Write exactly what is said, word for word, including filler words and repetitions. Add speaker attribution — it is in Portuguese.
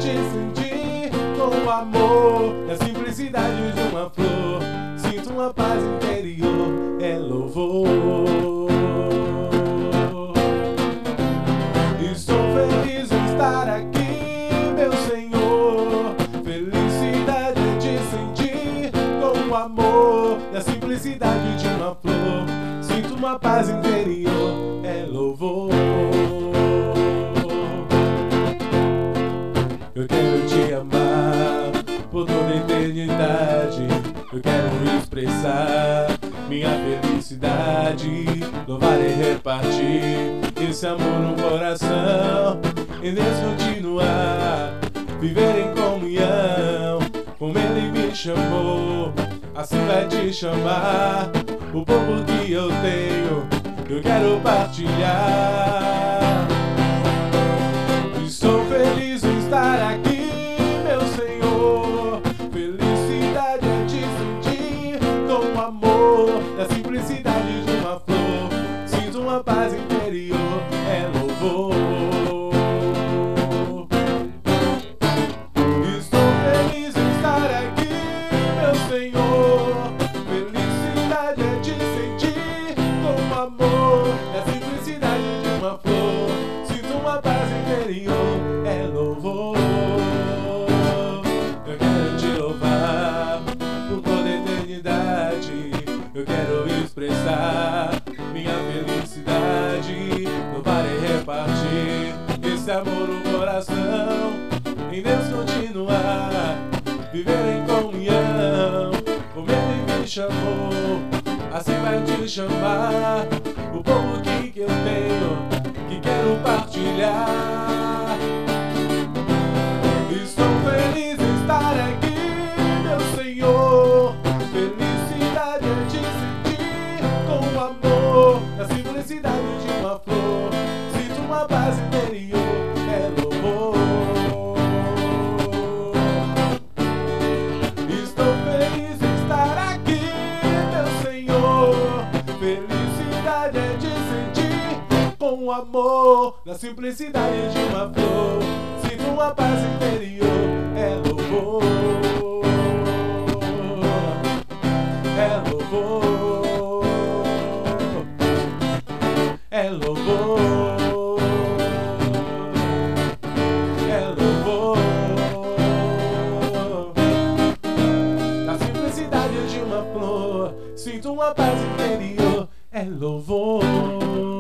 Speaker 1: te sentir com o amor, na simplicidade de uma flor. Sinto uma paz interior, é louvor. Estou feliz em estar aqui, meu Senhor. Felicidade é te sentir com o amor, na simplicidade de uma flor. Sinto uma paz interior, é louvor. Eu quero te amar por toda a eternidade. Eu quero expressar minha felicidade, louvar e repartir esse amor no coração, e descontinuar, viver em comunhão. Como Ele me chamou, assim vai te chamar. O pouco que eu tenho, eu quero partilhar. Estou feliz em estar aqui, meu Senhor. Felicidade é te sentir com amor, na simplicidade de uma flor. Sinto uma paz interior, é louvor. Estou feliz em estar aqui, meu Senhor. Felicidade é te sentir com amor, na simplicidade de uma flor. Sinto uma paz interior, é louvor. Eu quero te louvar por toda a eternidade. Eu quero expressar minha felicidade, louvar e repartir esse amor no coração, em Deus continuar, viver em comunhão. Como Ele me chamou, assim vai te chamar. O pouco que eu tenho, que quero partilhar. Estou feliz em estar aqui, meu Senhor. Felicidade é te sentir com amor, na simplicidade de uma flor. Sinto uma paz interior, é louvor. Estou feliz em estar aqui, meu Senhor. Felicidade é te sentir com amor, na simplicidade de uma flor. Sinto uma paz interior, é louvor. É louvor. É louvor. É louvor. Na simplicidade de uma flor, sinto uma paz interior, é louvor.